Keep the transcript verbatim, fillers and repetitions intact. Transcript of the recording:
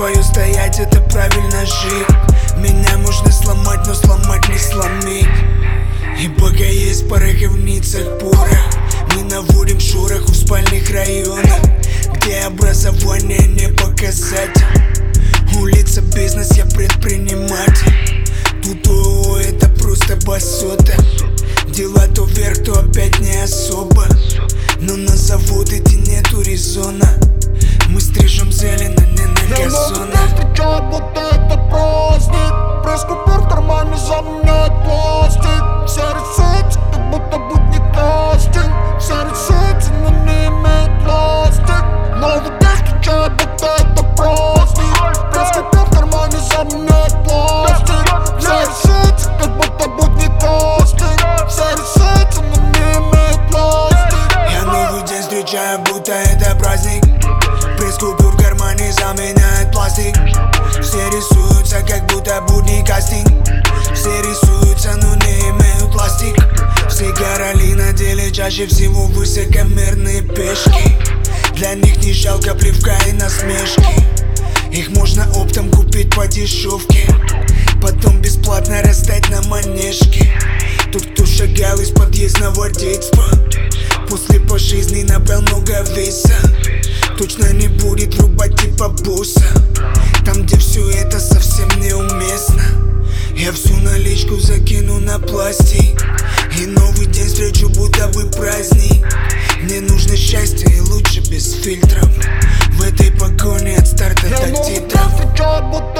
свою стоять, это правильно жить. Меня можно сломать, но сломать не сломить. И пока есть в пороховницах порох, мы наводим шорох в спальных районах, где образование не показать. Улица бизнес, я предприниматель. Тут ООО это просто басота. Дела то вверх, то опять не особо. Но на завод идти нету резона. Мы стрижем зелень, а не на газонах. Я встречаю, будто это праздник. Пресс-купюр в кармане заменяет пластик. Все рисуются, как будто будни кастинг. Все рисуются, но не имеют пластик. Новый день встречаю, будто это праздник. Пресс-купюр в кармане заменяет пластик. Все рисуются, как будто будни кастинг. Все рисуются, но не имеют пластик. Я новый день встречаю, будто это праздник. Пресс-купюр в кармане заменяет пластик. Все рисуются, как будто будний кастинг. Все рисуются, но не имеют пластик. Все короли на деле чаще всего высокомерные пешки. Для них не жалко плевка и насмешки. Их можно оптом купить по дешевке, потом бесплатно раздать на манежке. Тот, кто шагал из подъездного детства, после по жизни набрал много веса, точно не будет врубать типа босса. Там, где все это совсем неуместно, я всю наличку закину на пластик. И новый день встречу, будто бы праздник. Мне нужно счастье и лучше без фильтров. В этой погоне от старта до титров. Я встречаю, будто